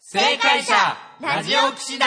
正解者ラジオ騎士団。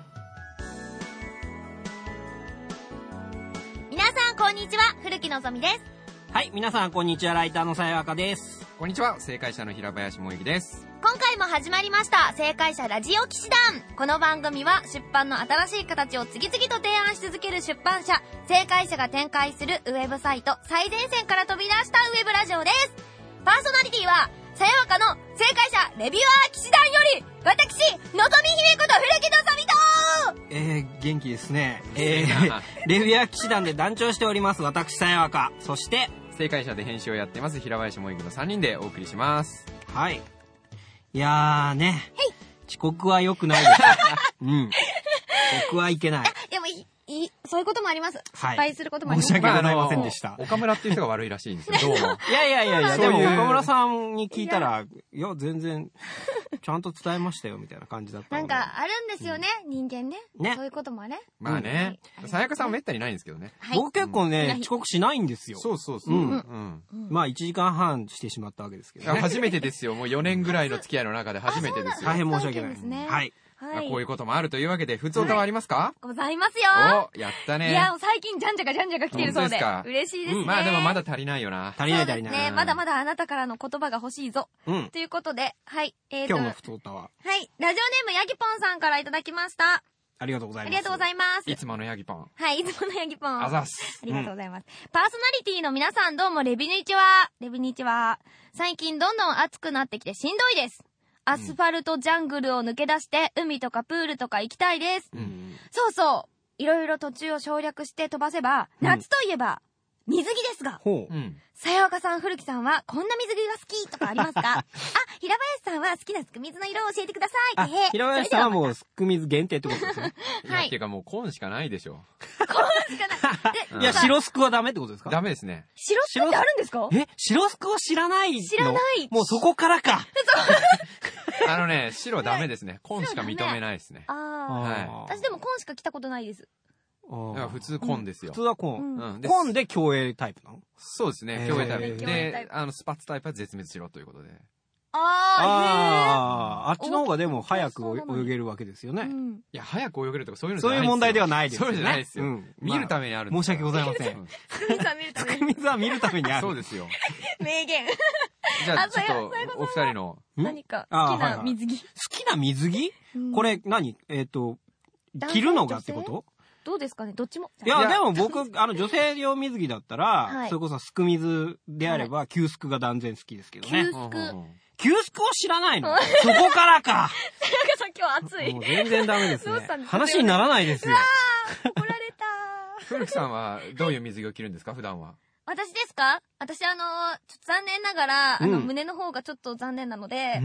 皆さんこんにちは、古木のぞみです。 はい、皆さんこんにちは、ライターのさやわかです。 こんにちは、正解者の平林萌之です。 今回も始まりました正解者ラジオ騎士団。この番組は出版の新しい形を次々と提案し続ける出版社正解者が展開するウェブサイト最前線から飛び出したウェブラジオです。パーソナリティはさやわかの正解者レビュアー騎士団より私のぞみ姫こと古木のぞみと元気ですね。レビュアー騎士団で団長しております私さやわか、そして正解者で編集をやってます平林萌之の3人でお送りします。 はい。いやーね、遅刻は良くないです。うん。僕はいけない。 でもそういうこともあります。失敗することもあります。 申し訳ございませんでした。 岡村っていう人が悪いらしいんですよ。どうも。 いや、でも岡村さんに聞いたら、いや、全然、ちゃんと伝えましたよ、みたいな感じだったので。 なんか、あるんですよね、人間ね。そういうこともあれ。 まあね。さやかさんはめったにないんですけどね。 僕結構ね、遅刻しないんですよ。 そう。 まあ、1時間半してしまったわけですけどね。 初めてですよ。もう4年ぐらいの付き合いの中で初めてですよ。 大変申し訳ないですね。はい。 こういうこともあるというわけで、普通歌はありますか？ ございますよ。 お、やったね。 いや、最近じゃんじゃか来てるそうで。嬉しいですね。 まあでもまだ足りないよな。 足りない。 ね、まだまだあなたからの言葉が欲しいぞ。ということで、はい。 今日の普通歌は。 はい。ラジオネームヤギポンさんからいただきました。 ありがとうございます。 ありがとうございます。 いつものヤギポン。 はい、いつものヤギポン。 あざっす。 ありがとうございます。パーソナリティの皆さんどうもレビニチは。最近どんどん暑くなってきてしんどいです。アスファルトジャングルを抜け出して海とかプールとか行きたいです。そう。いろいろ途中を省略して飛ばせば、夏といえば水着ですが。さやわかさん、古木さんはこんな水着が好きとかありますか？平林さんは好きなすく水の色を教えてください。 平林さんはもうすく水限定ってことですね。 いや、っていうかもう紺しかないでしょ。 紺しかない。 いや、白すくはダメってことですか？ ダメですね。 白すくってあるんですか？ 白すくを知らないの？ 知らない。 もうそこからか。 白ダメですね。紺しか認めないですね。 私でも紺しか着たことないです。 普通紺ですよ。 普通は紺。紺で競泳タイプなの？ そうですね。競泳タイプ。で、スパッツタイプは絶滅しろということで。 あっちの方がでも早く泳げるわけですよね。 いや、早く泳げるとかそういうのじゃないですよ。 そういう問題ではないですよね。 そうじゃないですよ。見るためにある。 申し訳ございません。すく水は見るためにある。 そうですよ。 名言。 じゃあ、ちょっと、お二人の。 何か好きな水着。 好きな水着？これ何？着るのがってこと？ どうですかね、どっちも。 いや、でも僕、女性用水着だったら、それこそすく水であれば、旧すくが断然好きですけどね。旧すくを知らないの？そこからか。 さっきは熱い。 もう全然ダメですね。話にならないですよ。 怒られた。 古木さんはどういう水着を着るんですか、普段は。 私ですか？私ちょっと残念ながら、胸の方がちょっと残念なので、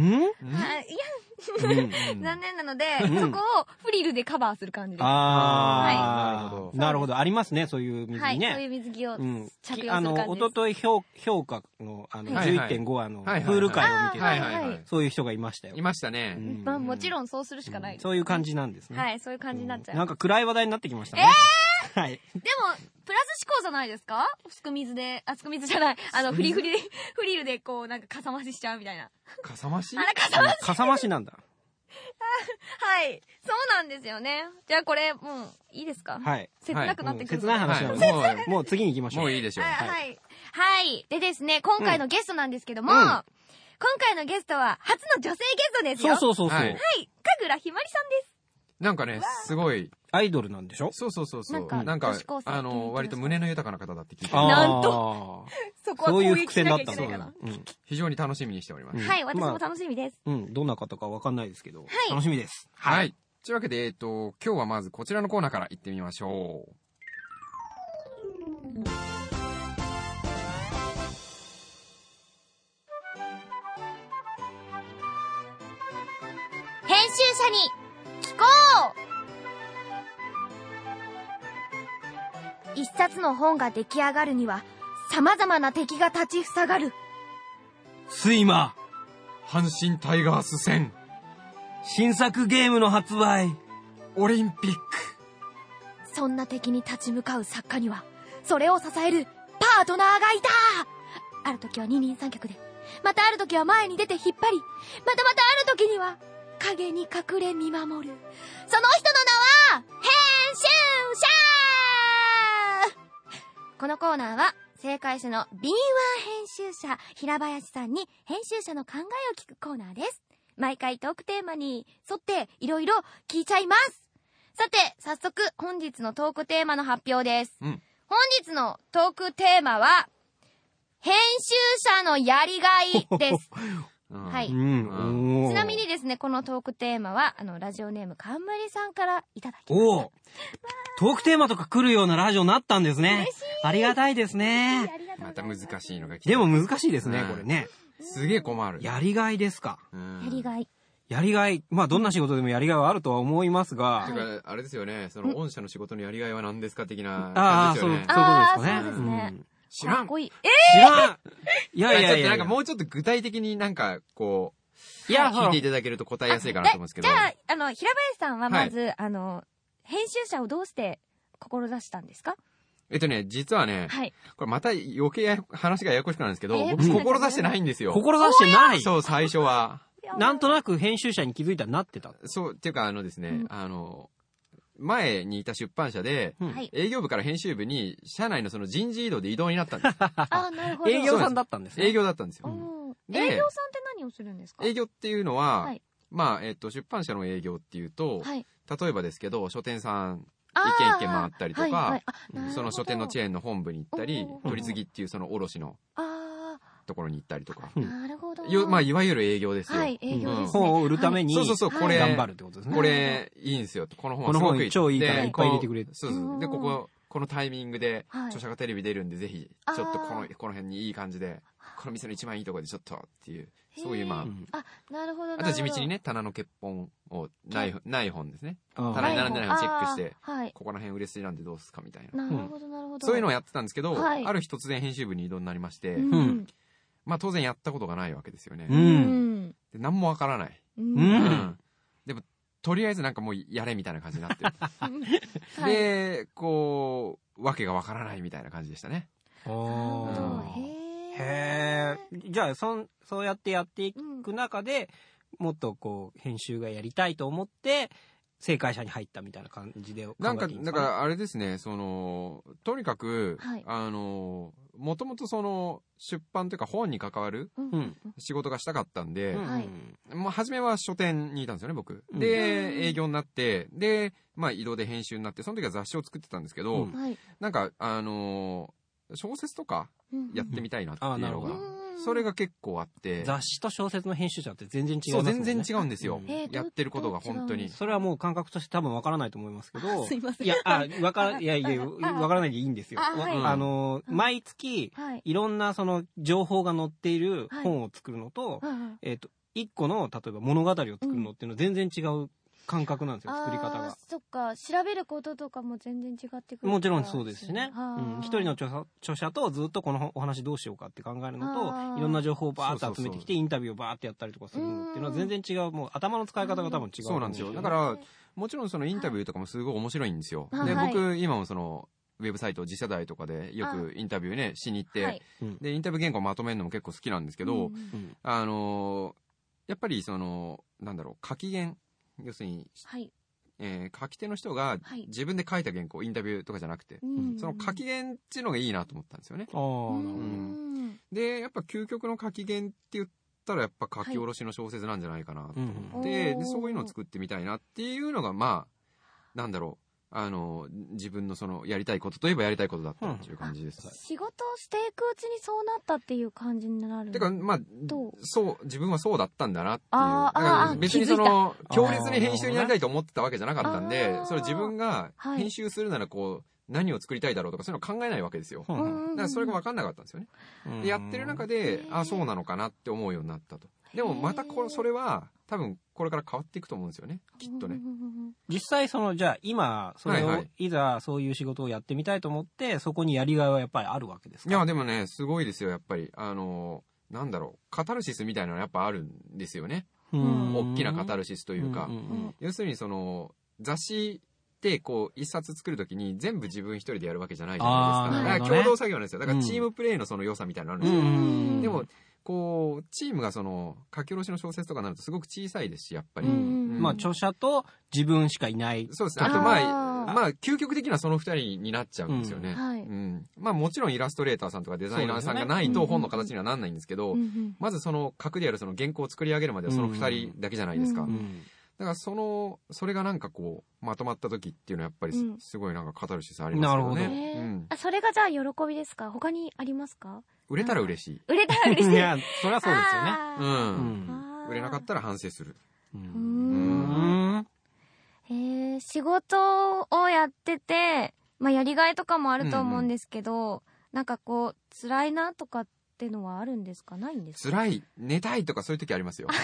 残念なので、そこをフリルでカバーする感じです。 なるほど。ありますね、そういう水着ね。 そういう水着を着用する感じです。 おととい評価の、11.5 プール会を見てて、そういう人がいましたよ。 いましたね。 もちろんそうするしかない。 そういう感じなんですね。 はい、そういう感じになっちゃう。 なんか暗い話題になってきましたね。はい。 でも、プラス思考じゃないですか？すく水じゃない。フリルでこう、なんかかさ増ししちゃうみたいな。 かさ増し？ かさ増しなんだ。 はい。そうなんですよね。じゃあこれ、もう、いいですか？ はい。 切なくなってくる。 切ない話なので、もう次に行きましょう。 もういいでしょう。 はい。でですね、今回のゲストなんですけども、今回のゲストは初の女性ゲストですよ。 そう。 はい。神楽ひまりさんです。 なんかね、すごい。 アイドルなんでしょ？ そう。なんか、割と胸の豊かな方だって聞いてなんとそこは攻撃しなきゃいけないかな。 非常に楽しみにしております。 はい、私も楽しみです。 どんな方かわかんないですけど、楽しみです。 はい。というわけで、今日はまずこちらのコーナーから行ってみましょう。 編集者に聞こう。一冊の本が出来上がるには様々な敵が立ちふさがる。 睡魔、 阪神タイガース戦、 新作ゲームの発売、 オリンピック。 そんな敵に立ち向かう作家にはそれを支えるパートナーがいた。ある時は二人三脚で、またある時は前に出て引っ張り、またある時には影に隠れ見守る。その人の名は、編集者。このコーナーは、正解者の敏腕編集者、平林さんに編集者の考えを聞くコーナーです。毎回トークテーマに沿っていろいろ聞いちゃいます。さて、早速本日のトークテーマの発表です。本日のトークテーマは、編集者のやりがいです。はい。ちなみにですね、このトークテーマは、ラジオネーム冠さんからいただきました。 トークテーマとか来るようなラジオになったんですね。嬉しい。ありがたいですね。 また難しいのが来た。 でも難しいですね、これね。 すげえ困る。 やりがいですか。 やりがい。 やりがい。まあ、どんな仕事でもやりがいはあるとは思いますが。 てか、あれですよね、その御社の仕事のやりがいは何ですか的な感じですよね。そういうことですかね。 そうですね。 知らん。 知らん。いやいやいや。 なんかもうちょっと具体的になんか、こう、聞いていただけると答えやすいかなと思うんですけど。 じゃあ、平林さんはまず、編集者をどうして志したんですか？ 実はね、これまた余計話がややこしくなるんですけど、僕志してないんですよ。 志してない？ そう、最初は。 なんとなく編集者に気づいたらなってた。 そう、っていうかですね、前にいた出版社で、営業部から編集部に、社内のその人事異動で異動になったんです。 あ、なるほど。 営業さんだったんですね。 営業だったんですよ。 営業さんって何をするんですか？ 営業っていうのは、まあ、出版社の営業っていうと、例えばですけど、書店さん、一軒回ったりとか、その書店のチェーンの本部に行ったり、取り次ぎっていうその卸のところに行ったりとか。 なるほど。 まあ、いわゆる営業ですよ。 はい、営業ですね。 本を売るために、 これ、 頑張るってことですね。 これ、いいんですよ。この本はすごくいい。 超いいからいっぱい入れてくれ。 そうそう。で、このタイミングで、著者がテレビ出るんで、ぜひ、ちょっとこの辺にいい感じで、この店の一番いいところでちょっとっていう、そういうまあ、なるほど。 あと地道にね、棚の欠本を、ない本ですね。棚に並んでない本チェックして、ここら辺売れ筋なんでどうすかみたいな。 なるほど、なるほど。 そういうのをやってたんですけど、ある日突然編集部に異動になりまして、まあ当然やったことがないわけですよね。で、何もわからない。でも、とりあえずなんかもうやれみたいな感じになってる。で、こう、わけがわからないみたいな感じでしたね。 へー。じゃあ、そうやってやっていく中で、もっとこう、編集がやりたいと思って、正解者に入ったみたいな感じで考えていいんですかね。 だからあれですね、とにかく、もともと出版というか本に関わる仕事がしたかったんで、まあ初めは書店にいたんですよね、僕。で、営業になって、で、まあ移動で編集になって、その時は雑誌を作ってたんですけど、なんか、小説とかやってみたいなっていうのが、それが結構あって。 雑誌と小説の編集者って全然違う。 そう、全然違うんですよ。やってることが本当に。 それはもう感覚として多分わからないと思いますけど。 すいません。 わからないでいいんですよ。毎月、いろんなその情報が載っている本を作るのと、一個の、例えば物語を作るのっていうのは全然違う感覚なんですよ、作り方が。 そっか、調べることとかも全然違ってくる。 もちろんそうですしね。一人の著者とずっとこのお話どうしようかって考えるのと、いろんな情報をバーって集めてきて、インタビューをバーってやったりとかするのっていうのは全然違う、もう頭の使い方が多分違う。 そうなんですよ。だから、もちろんそのインタビューとかもすごい面白いんですよ。で、僕、今もウェブサイト、自社台とかでよくインタビューね、しに行って、で、インタビュー原稿まとめるのも結構好きなんですけど、やっぱりなんだろう、書き原、要するに、書き手の人が自分で書いた原稿、インタビューとかじゃなくて、その書き原っていうのがいいなと思ったんですよね。で、やっぱ究極の書き原って言ったらやっぱ書き下ろしの小説なんじゃないかなと思って、でそういうのを作ってみたいなっていうのが、まあ、なんだろう、自分のやりたいことといえばやりたいことだったっていう感じです。 仕事をしていくうちにそうなったっていう感じになる。 てか、まあ、そう、自分はそうだったんだなっていう。だから別に強烈に編集になりたいと思ってたわけじゃなかったんで、それ自分が編集するなら何を作りたいだろうとかそういうのを考えないわけですよ。だからそれが分かんなかったんですよね。でやってる中で、そうなのかなって思うようになったと。でもまたそれは多分これから変わっていくと思うんですよね、きっとね。 実際じゃあ今それをいざそういう仕事をやってみたいと思ってそこにやりがいはやっぱりあるわけですか？ いやでもね、すごいですよ、やっぱりなんだろう、カタルシスみたいなのはやっぱあるんですよね。大きなカタルシスというか、要するに雑誌で一冊作るときに全部自分一人でやるわけじゃないじゃないですか。だから共同作業なんですよ。だからチームプレーの良さみたいなのあるんですよ。でもこうチームがその書き下ろしの小説とかになるとすごく小さいですし、やっぱり、 まあ著者と自分しかいない。 そうですね。あとまあ究極的にはその2人になっちゃうんですよね。まあもちろんイラストレーターさんとかデザイナーさんがないと本の形にはなんないんですけど、まずその核であるその原稿を作り上げるまではその2人だけじゃないですか。だからそれがなんかこうまとまった時っていうのはやっぱりすごいなんかカタルシスありますよね。 それがじゃあ喜びですか？他にありますか？ 売れたら嬉しい。 売れたら嬉しい。 いや、そりゃそうですよね。 売れなかったら反省する。 仕事をやってて、まあやりがいとかもあると思うんですけど、なんかこう辛いなとかってのはあるんですか？ないんですか？ 辛い、寝たいとかそういう時ありますよ。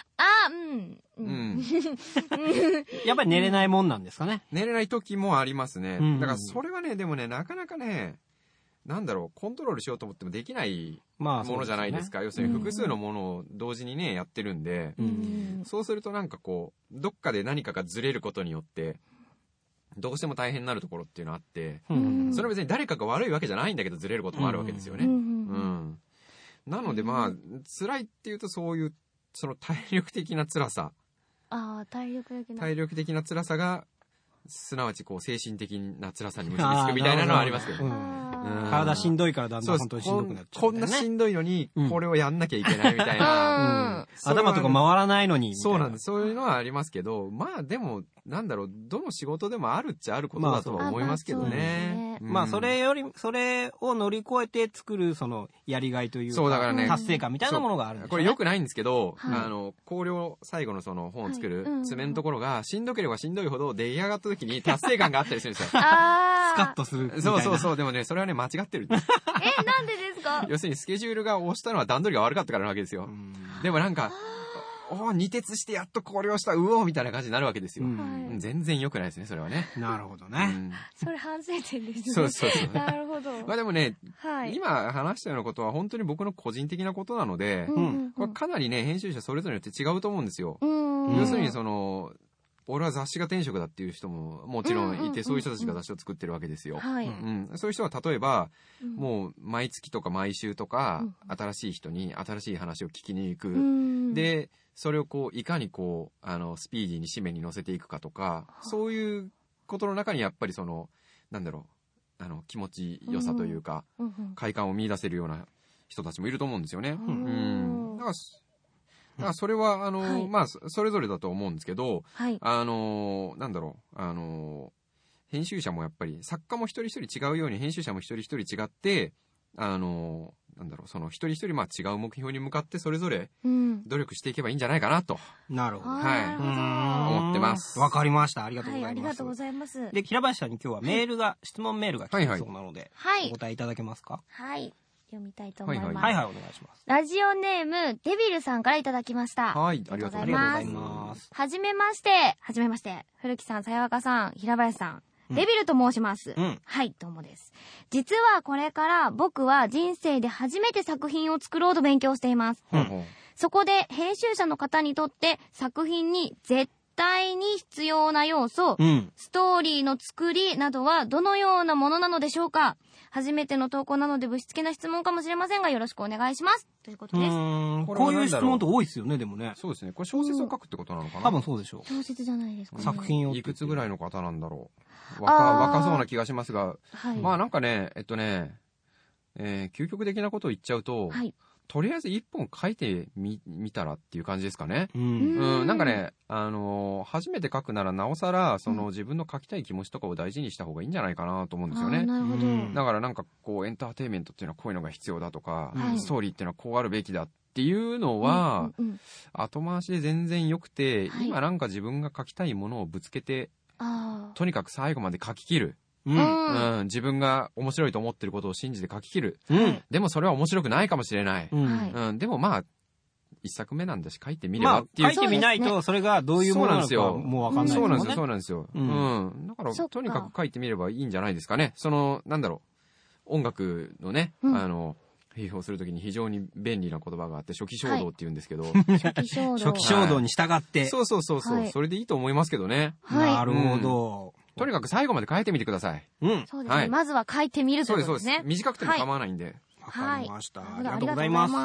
やっぱり寝れないもんなんですかね。 寝れない時もありますね。だからそれはね、でもね、なかなかね、なんだろう、コントロールしようと思ってもできないものじゃないですか。要するに複数のものを同時にね、やってるんで、そうするとなんかこう、どっかで何かがずれることによって、どうしても大変になるところっていうのがあって、それは別に誰かが悪いわけじゃないんだけどずれることもあるわけですよね。なのでまあ、辛いっていうとそういう、その体力的な辛さ。 体力的な辛さが、すなわちこう精神的な辛さに結びつくみたいなのはありますけど、 体しんどいからだんだん本当にしんどくなっちゃう、 こんなしんどいのにこれをやんなきゃいけないみたいな、 頭とか回らないのにそうなんです。そういうのはありますけど、まあでもなんだろう、どの仕事でもあるっちゃあることだとは思いますけどね。 まあそれを乗り越えて作るそのやりがいというか、 そうだからね、 達成感みたいなものがあるんですね。 これ良くないんですけど、考慮最後のその本を作る爪のところがしんどければしんどいほど出来上がった時に達成感があったりするんですよ。スカッとするみたいな。 そうでもね、それはね間違ってる。 なんでですか？ 要するにスケジュールが押したのは段取りが悪かったからなわけですよ。でもなんか二徹してやっと考慮したうおーみたいな感じになるわけですよ。全然良くないですね、それはね。 なるほどね。 それ反省点ですね。 そうなるほど。 まあでもね、今話したようなことは本当に僕の個人的なことなので、これかなりね、編集者それぞれによって違うと思うんですよ。要するにその、俺は雑誌が天職だっていう人ももちろんいて、そういう人たちが雑誌を作ってるわけですよ。そういう人は例えば、もう毎月とか毎週とか、新しい人に新しい話を聞きに行く。で、それをこういかにこうスピーディーに紙面に載せていくかとか、そういうことの中にやっぱりそのなんだろう、気持ちよさというか、快感を見出せるような人たちもいると思うんですよね。だからそれはまあそれぞれだと思うんですけど、なんだろう、編集者もやっぱり作家も一人一人違うように編集者も一人一人違って、なんだろう、その一人一人まあ違う目標に向かってそれぞれ努力していけばいいんじゃないかなと、 なるほど、 思ってます。 わかりました。ありがとうございます。 ありがとうございます。 で、平林さんに今日はメールが、質問メールが来てそうなので、お答えいただけますか？ はい。読みたいと思います。 はい、お願いします。 ラジオネーム、デビルさんからいただきました。 はい、ありがとうございます。 はじめまして。古木さん、さやわかさん、平林さん。デビルと申します。はい、どうもです。実はこれから僕は人生で初めて作品を作ろうと勉強しています。そこで編集者の方にとって作品に絶対に必要な要素、ストーリーの作りなどはどのようなものなのでしょうか？初めての投稿なのでぶしつけな質問かもしれませんがよろしくお願いします。ということです。 こういう質問って多いですよね、でもね。 そうですね。これ小説を書くってことなのかな？ 多分そうでしょう。 小説じゃないですかね。 作品を。 いくつぐらいの方なんだろう。若そうな気がしますが、まあなんかね、究極的なことを言っちゃうと、とりあえず一本書いてみたらっていう感じですかね。なんかね、初めて書くならなおさら、その自分の書きたい気持ちとかを大事にした方がいいんじゃないかなと思うんですよね。 なるほど。 だからなんかこう、エンターテインメントっていうのはこういうのが必要だとか、ストーリーっていうのはこうあるべきだっていうのは、後回しで全然良くて、今なんか自分が書きたいものをぶつけて、とにかく最後まで書き切る。自分が面白いと思ってることを信じて書き切る。でもそれは面白くないかもしれない。でもまあ、一作目なんだし書いてみればっていう。 書いてみないとそれがどういうものなのかもうわかんないですよね。 そうなんですよ。だからとにかく書いてみればいいんじゃないですかね。その、なんだろう、音楽のね、批評するときに非常に便利な言葉があって初期衝動って言うんですけど、 初期衝動に従って、 そうそれでいいと思いますけどね。 なるほど。 とにかく最後まで書いてみてください。 そうですね。まずは書いてみるということですね。 短くても構わないんで。 わかりました。ありがとうございます。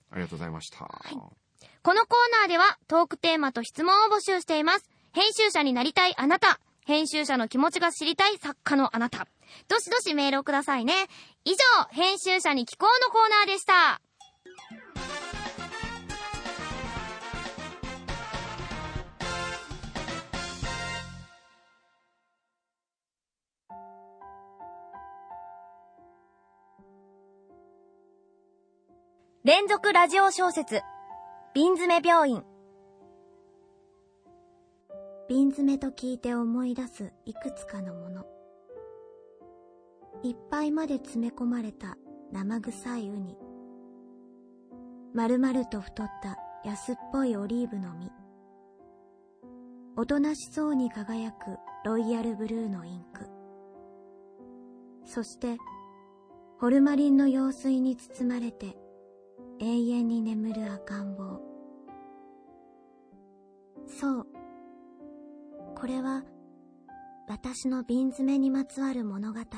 ありがとうございました。 はい、このコーナーではトークテーマと質問を募集しています。編集者になりたいあなた、編集者の気持ちが知りたい作家のあなた、どしどしメールをくださいね。以上、編集者に聞こうのコーナーでした。連続ラジオ小説、瓶詰め病院。瓶詰めと聞いて思い出すいくつかのもの。いっぱいまで詰め込まれた生臭いウニ。丸々と太った安っぽいオリーブの実。おとなしそうに輝くロイヤルブルーのインク。そしてホルマリンの用水に包まれて永遠に眠る赤ん坊。そう、これは私の瓶詰めにまつわる物語。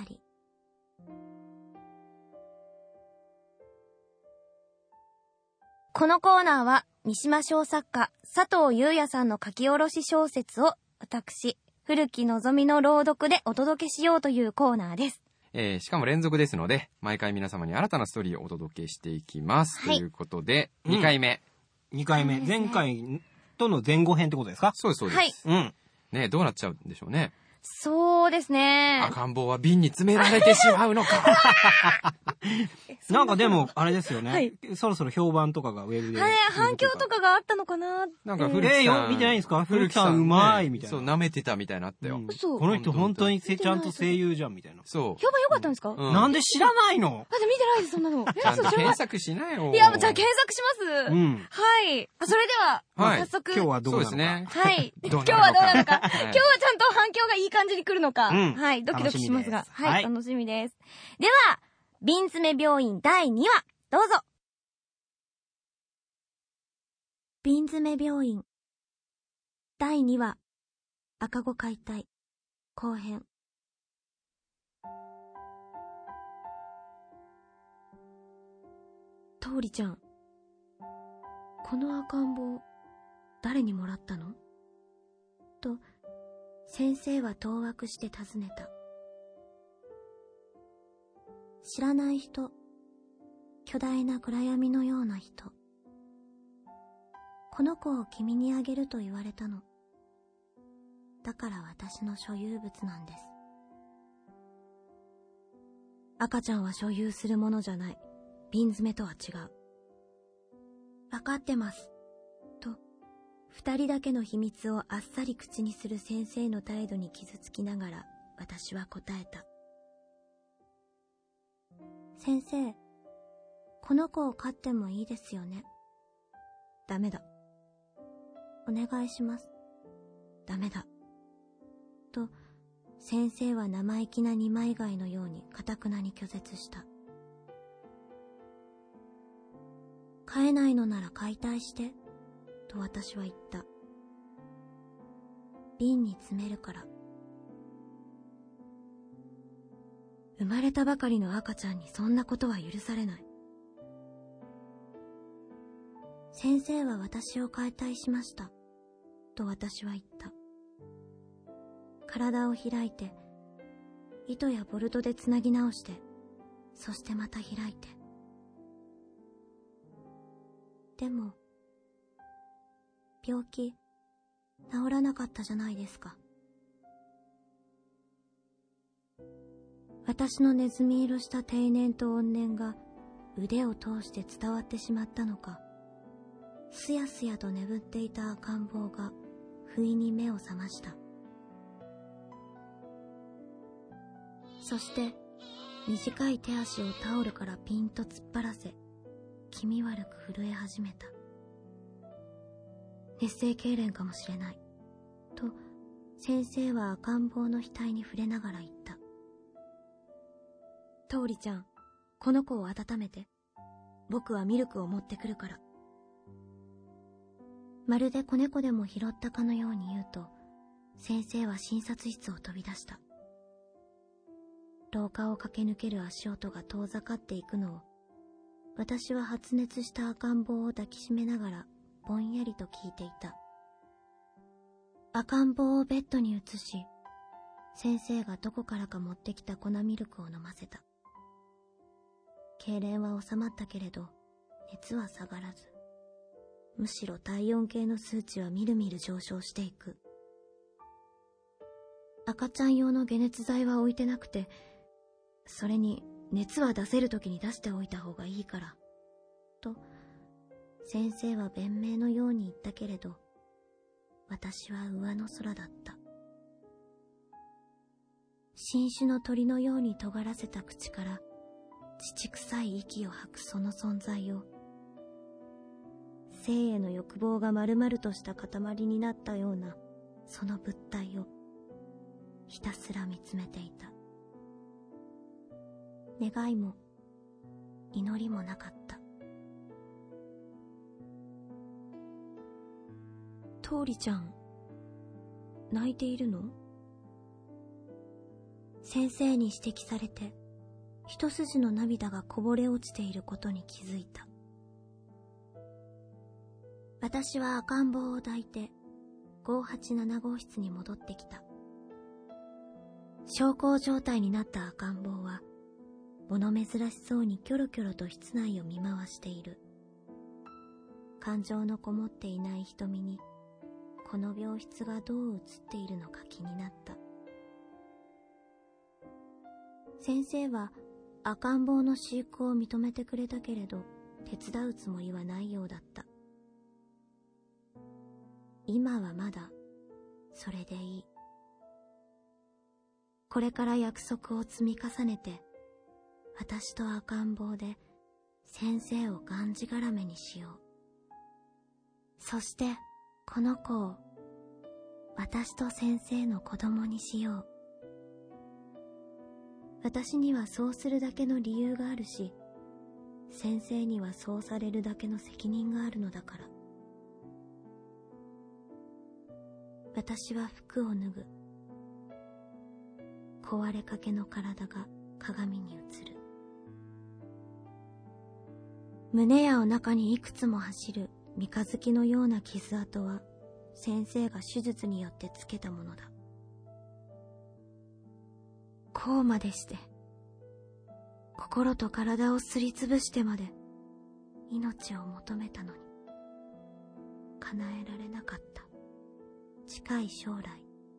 このコーナーは三島小作家佐藤裕也さんの書き下ろし小説を私古木のぞみの朗読でお届けしようというコーナーです。 しかも連続ですので、毎回皆様に新たなストーリーをお届けしていきます。はい、ということで、2回目。 2回目。前回との前後編ってことですか？ そうです、そうです。 はい。 うん。ね、どうなっちゃうんでしょうね。 そうですね。 赤ん坊は瓶に詰められてしまうのか。 なんかでも、あれですよね、はい。そろそろ評判とかがウェブで。 はい、反響とかがあったのかな。 なんか古木さん。 見てないんですか？古木さんうまいみたいな。 そう、舐めてたみたいなあったよ。 そう。 この人本当にちゃんと声優じゃんみたいな。 そう。 評判良かったんですか？ なんで知らないの？ だって見てないです、そんなの。 ちゃんと検索しなよ。 いや、じゃあ検索します。 うん。 はい。それでは、早速。 今日はどうなのか。 そうですね。 はい。今日はどうなのか。今日はちゃんと反響がいい感じに来るのか。はい。ドキドキしますが。はい。楽しみです。では、瓶詰め病院第2話、どうぞ。瓶詰め病院第2話、赤子解体後編。トーリちゃん、この赤ん坊誰にもらったの？と先生は当惑して尋ねた。知らない人、巨大な暗闇のような人。この子を君にあげると言われたの。だから私の所有物なんです。赤ちゃんは所有するものじゃない。瓶詰めとは違う。わかってます。と、二人だけの秘密をあっさり口にする先生の態度に傷つきながら私は答えた。先生、この子を飼ってもいいですよね。ダメだ。お願いします。ダメだ。と、先生は生意気な二枚貝のように頑なに拒絶した。飼えないのなら解体して、と私は言った。瓶に詰めるから。生まれたばかりの赤ちゃんにそんなことは許されない。先生は私を解体しました、と私は言った。体を開いて、糸やボルトでつなぎ直して、そしてまた開いて。でも、病気、治らなかったじゃないですか。私のネズミ色した定年と怨念が腕を通して伝わってしまったのか、すやすやと眠っていた赤ん坊が不意に目を覚ました。そして短い手足をタオルからピンと突っ張らせ、気味悪く震え始めた。熱性痙攣かもしれない、と先生は赤ん坊の額に触れながら言った。トーリちゃん、この子を温めて。僕はミルクを持ってくるから。まるで子猫でも拾ったかのように言うと、先生は診察室を飛び出した。廊下を駆け抜ける足音が遠ざかっていくのを私は発熱した赤ん坊を抱きしめながらぼんやりと聞いていた。赤ん坊をベッドに移し、先生がどこからか持ってきた粉ミルクを飲ませた。痙攣は収まったけれど、熱は下がらず、むしろ体温計の数値はみるみる上昇していく。赤ちゃん用の解熱剤は置いてなくて、それに熱は出せるときに出しておいた方がいいから、と先生は弁明のように言ったけれど、私は上の空だった。新種の鳥のように尖らせた口から乳臭い息を吐くその存在を、生への欲望が丸々とした塊になったようなその物体をひたすら見つめていた。願いも祈りもなかった。トーリちゃん、泣いているの？先生に指摘されて、一筋の涙がこぼれ落ちていることに気づいた。私は赤ん坊を抱いて、587号室に戻ってきた。小康状態になった赤ん坊は、物珍しそうにキョロキョロと室内を見回している。感情のこもっていない瞳に、この病室がどう映っているのか気になった。先生は赤ん坊の飼育を認めてくれたけれど、手伝うつもりはないようだった。今はまだそれでいい。これから約束を積み重ねて、私と赤ん坊で先生をがんじがらめにしよう。そしてこの子を私と先生の子供にしよう。私にはそうするだけの理由があるし、先生にはそうされるだけの責任があるのだから。私は服を脱ぐ。壊れかけの体が鏡に映る。胸やお腹にいくつも走る三日月のような傷跡は、先生が手術によってつけたものだ。こうまでして、心と体をすりつぶしてまで命を求めたのに、叶えられなかった。近い将来、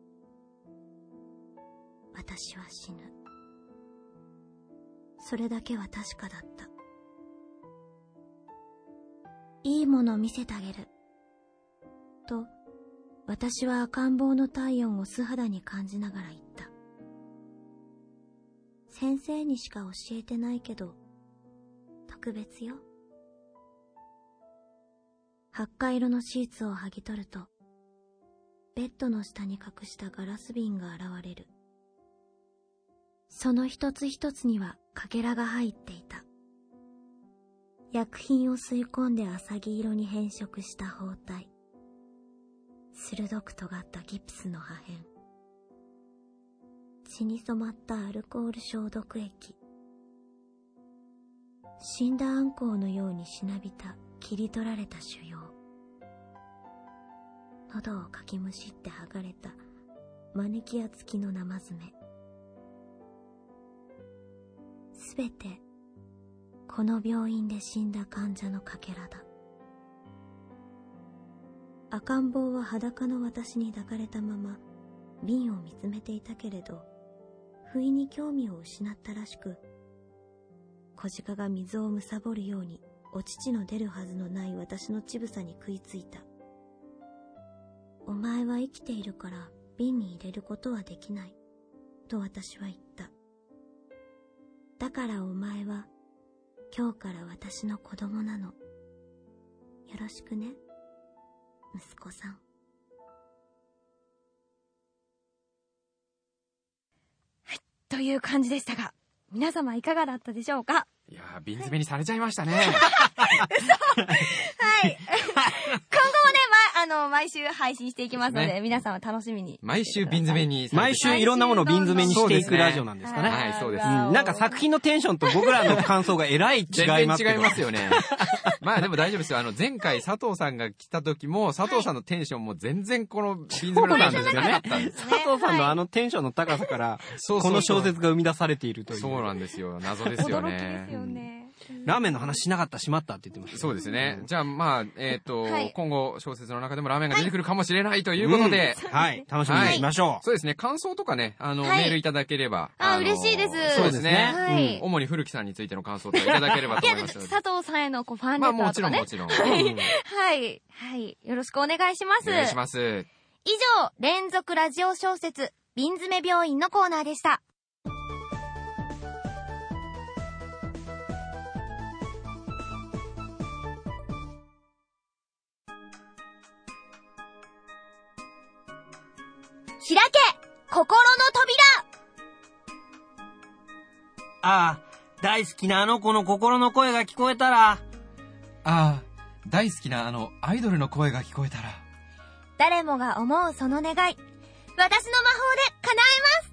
私は死ぬ。それだけは確かだった。いいもの見せてあげる。と、私は赤ん坊の体温を素肌に感じながら言った。先生にしか教えてないけど、特別よ。八花色のシーツを剥ぎ取ると、ベッドの下に隠したガラス瓶が現れる。その一つ一つにはかけらが入っていた。薬品を吸い込んで浅黄色に変色した包帯。鋭く尖ったギプスの破片。血に染まったアルコール消毒液。死んだアンコウのようにしなびた切り取られた腫瘍。喉をかきむしって剥がれたマネキア付きの生爪。すべてこの病院で死んだ患者のかけらだ。赤ん坊は裸の私に抱かれたまま瓶を見つめていたけれど、不意に興味を失ったらしく、小鹿が水を貪るようにお乳の出るはずのない私の乳房に食いついた。お前は生きているから瓶に入れることはできない、と私は言った。だからお前は今日から私の子供なの。よろしくね、息子さん。 はい、という感じでしたが、皆様いかがだったでしょうか？ いやー、瓶詰めにされちゃいましたね。 嘘はい。今後もね、 毎週配信していきますので、皆さんは楽しみに。 毎週瓶詰めに。 毎週いろんなものを瓶詰めにしていくラジオなんですかね。 はい、そうです。 なんか作品のテンションと僕らの感想がえらい違いますけど。 全然違いますよね。まあでも大丈夫ですよ。前回佐藤さんが来た時も、佐藤さんのテンションも全然この瓶詰めの感じじゃなかったんです。 佐藤さんのあのテンションの高さから、この小説が生み出されているという。 そうなんですよ。謎ですよね。 驚きですよね。 ラーメンの話しなかったしまったって言ってました。 そうですね。じゃあまあ、今後小説の中でもラーメンが出てくるかもしれないということで、 はい、楽しみにしましょう。 そうですね。感想とかね、メールいただければ。 嬉しいです。 そうですね。主に古木さんについての感想とかいただければと思います。 佐藤さんへのファンレターとかね。 まあもちろんもちろん。 はい。はい。よろしくお願いします。 お願いします。 以上、連続ラジオ小説、瓶詰め病院のコーナーでした。開け心の扉。 ああ、大好きなあの子の心の声が聞こえたら。 ああ、大好きなアイドルの声が聞こえたら。 誰もが思うその願い、私の魔法で叶えます。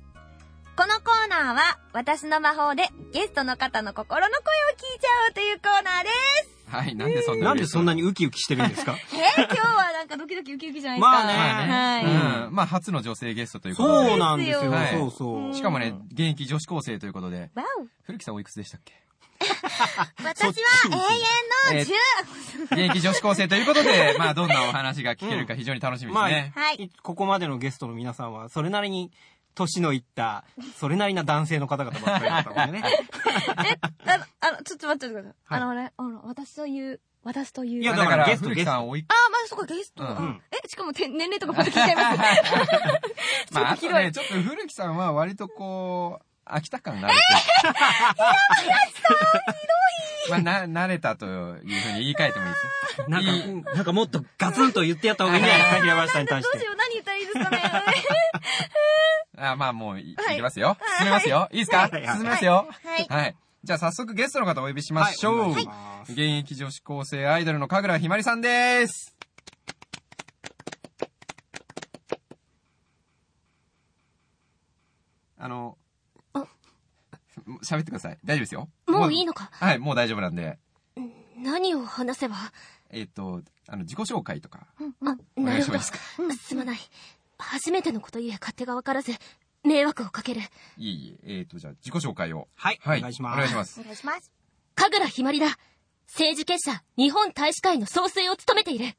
このコーナーは、私の魔法でゲストの方の心の声を聞いちゃおうというコーナーです。 はい、なんでそんなにウキウキしてるんですか？ 今日はなんかドキドキウキウキじゃないですか。 まあね。はい。まあ初の女性ゲストということで。 そうなんですよ。 そうそう。しかもね、現役女子高生ということで。古木さんおいくつでしたっけ？ 私は永遠の 10。現役女子高生ということで、まあどんなお話が聞けるか非常に楽しみですね。 はい。 ここまでのゲストの皆さんは、それなりに、年のいった、それなりな男性の方々ばっかりだったのでね。 ちょっと待ってください。私という。 いや、だからゲストさん多い。 まあ、そうか、ゲスト。しかも年齢とかまた聞いちゃいます。 まあ、あとね、ちょっと古木さんは割とこう、飽きた感がある。ひどい。まあ、慣れたというふうに言い換えてもいいですよ。なんかもっとガツンと言ってやった方がいいんじゃないですか、平林さんに対して。 どうしよう、何言ったらいいですかね。 まあもう、いきますよ。進めますよ。いいですか？進めますよ。はい。じゃあ早速ゲストの方お呼びしましょう。現役女子高生アイドルの神楽ひまりさんです。喋ってください。大丈夫ですよ。 もういいのか？ はい、もう大丈夫なんで。 何を話せば？ 自己紹介とか。 お願いします。すまない。初めてのことゆえ勝手が分からず、迷惑をかける。 いえ。じゃあ自己紹介を。 はい。お願いします。 お願いします。 お願いします。 神楽ひまりだ。政治結社日本大使会の総帥を務めている。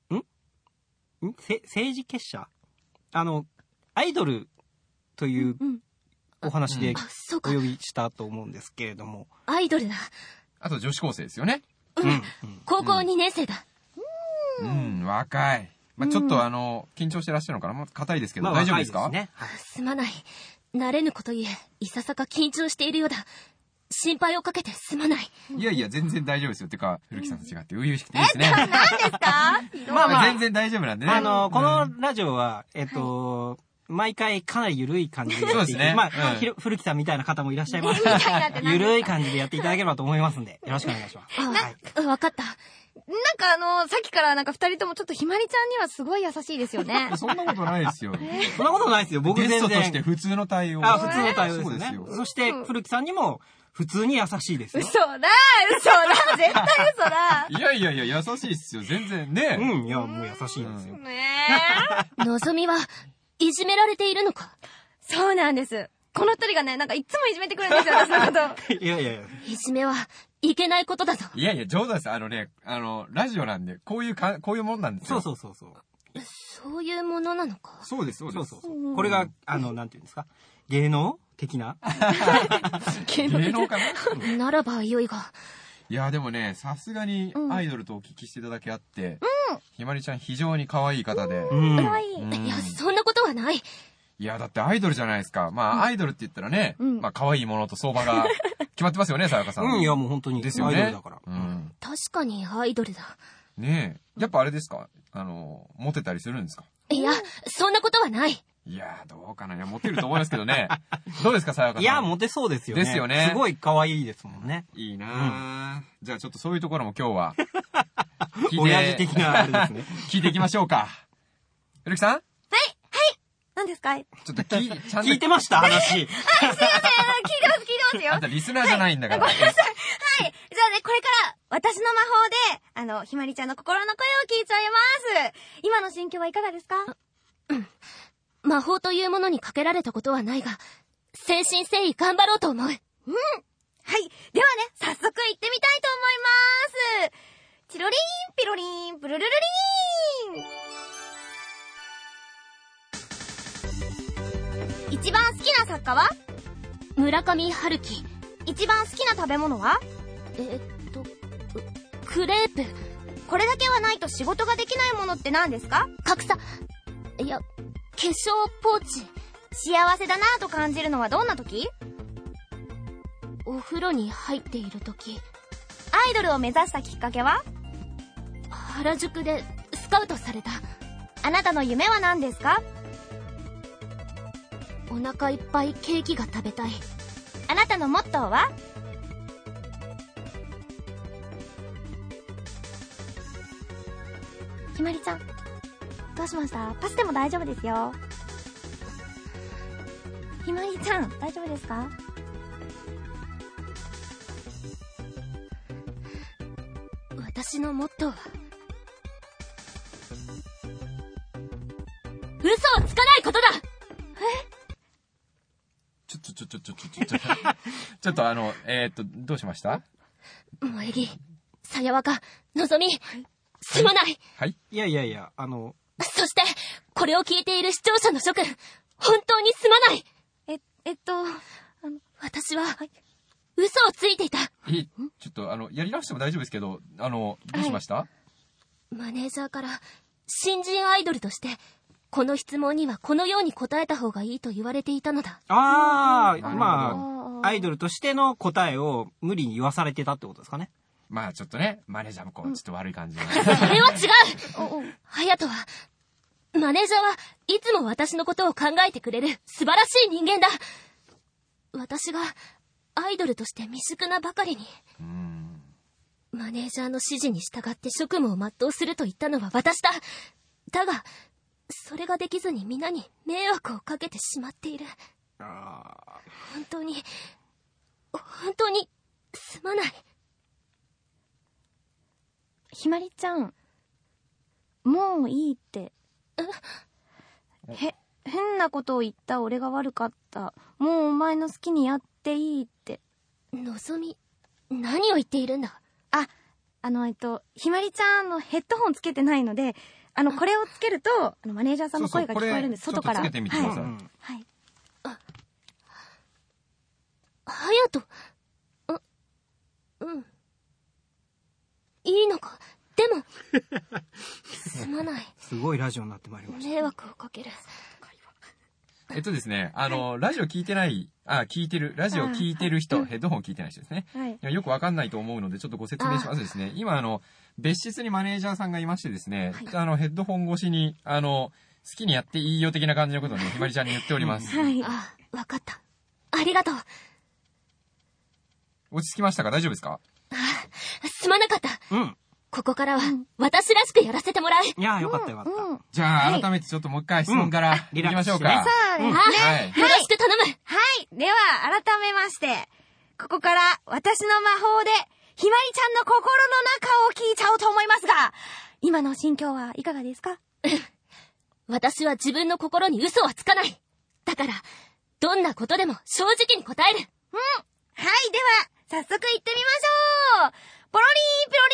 政治結社？アイドルというお話でお呼びしたと思うんですけれども。 アイドルだ。 あと女子高生ですよね。 高校2年生だ。 若い。まあ、ちょっと緊張してらっしゃるのかな、硬いですけど、大丈夫ですか？ すまない。慣れぬことゆえ、いささか緊張しているようだ。心配をかけてすまない。 いや、全然大丈夫ですよ。てか、古木さんと違って初々しくていいですね。 何ですか？ まあ、全然大丈夫なんでね。 このラジオは、毎回かなり緩い感じで。 そうですね。 まあ、古木さんみたいな方もいらっしゃいますから、緩い感じでやっていただければと思いますんで、よろしくお願いします。 わかった。 なんかさっきから二人ともちょっとひまりちゃんにはすごい優しいですよね。 そんなことないですよ。 そんなことないですよ。僕全然。 ゲストとして普通の対応。 普通の対応ですね。そして、古木さんにも、普通に優しいですよ。 嘘だ絶対嘘だいや、優しいっすよ。全然ね。 いや、もう優しいんですよ。 のぞみはいじめられているのか？ そうなんです。この二人がね、なんかいつもいじめてくるんですよ、私のこと。 いや。 いじめはいけないことだぞ。 いや、冗談です。ラジオなんで、こういうもんなんですよ。 そう。 そういうものなのか。 そうです。 これが、なんていうんですか？芸能的な芸能かな？ ならば良いが。 いや、でもね、さすがにアイドルとお聞きしていただけあって、ひまりちゃん非常に可愛い方で。 可愛い。 いや、そんなことはない。 いや、だってアイドルじゃないですか。まあ、アイドルって言ったらね、まあ、可愛いものと相場が決まってますよね、さやかさん。 いや、もう本当に。 ですよね。 アイドルだから。 確かにアイドルだ。 ねえ。やっぱあれですか？モテたりするんですか？ いや、そんなことはない。 いや、どうかな。いや、モテると思いますけどね。どうですか、さやかさん。 いや、モテそうですよね。 ですよね。 すごい可愛いですもんね。 いいなぁ。じゃあちょっとそういうところも今日は、 親父的なあれですね。 聞いていきましょうか。ひろきさん？ 何ですか？ちょっとちゃんと聞いてました話。 すいません、聞いてますよ。 あんたリスナーじゃないんだから。 ごめんなさい。はい。じゃあね、これから私の魔法で、ひまりちゃんの心の声を聞いちゃいます。今の心境はいかがですか？ 魔法というものにかけられたことはないが、誠心誠意頑張ろうと思う。 はい。ではね、早速行ってみたいと思います。チロリーン、ピロリーン、プルルルリーン。一番好きな作家は？ 村上春樹。 一番好きな食べ物は？ クレープ。 これだけはないと仕事ができないものって何ですか？ 格差。いや、化粧ポーチ。 幸せだなぁと感じるのはどんな時？ お風呂に入っている時。 アイドルを目指したきっかけは？ 原宿でスカウトされた。 あなたの夢は何ですか？ お腹いっぱいケーキが食べたい。 あなたのモットーは？ひまりちゃん、どうしました？パスでも大丈夫ですよ。ひまりちゃん、大丈夫ですか？ 私のモットーは、嘘をつかないことだ。 ちょっとどうしました？ 萌木、さやわか、のぞみ、すまない。 はい。 いや、 そして、これを聞いている視聴者の諸君、本当にすまない。私は、嘘をついていた。 ちょっとやり直しても大丈夫ですけど、どうしました？ マネージャーから、新人アイドルとして、この質問にはこのように答えた方がいいと言われていたのだ。 まあ、アイドルとしての答えを無理に言わされてたってことですかね。 まあちょっとね、マネージャーもちょっと悪い感じで。 それは違う。隼人は、マネージャーはいつも私のことを考えてくれる素晴らしい人間だ。私がアイドルとして未熟なばかりに。マネージャーの指示に従って職務を全うすると言ったのは私だ。だが、それができずに皆に迷惑をかけてしまっている。本当にすまない。 ひまりちゃん、もういいって。変なことを言った俺が悪かった。もうお前の好きにやっていいって。 のぞみ、何を言っているんだ？ ひまりちゃんヘッドホンつけてないので、これをつけると、マネージャーさんの声が聞こえるんです、外から。 ちょっとつけてみてください。 はい。 隼人。いいのか？でも、すまない。 すごいラジオになってまいりました。 迷惑をかける。 ですね、ラジオ聞いてない、聞いてる、ラジオ聞いてる人、ヘッドホン聞いてない人ですね。はい。よくわかんないと思うので、ちょっとご説明しますですね。今、別室にマネージャーさんがいましてですね、ヘッドホン越しに、好きにやっていいよ的な感じのことをね、ひまりちゃんに言っております。 はい。 わかった。ありがとう。 落ち着きましたか？大丈夫ですか？ すまなかった。ここからは、私らしくやらせてもらう。 いや、よかった。 じゃあ、改めてちょっともう一回質問からいきましょうか。 そうですね。 はい。よろしく頼む。 はい。では、改めまして、ここから私の魔法で、ひまりちゃんの心の中を聞いちゃおうと思いますが、今の心境はいかがですか？ 私は自分の心に嘘はつかない。だから、どんなことでも正直に答える。 はい。では、早速行ってみましょう。ポロリーン、ピロ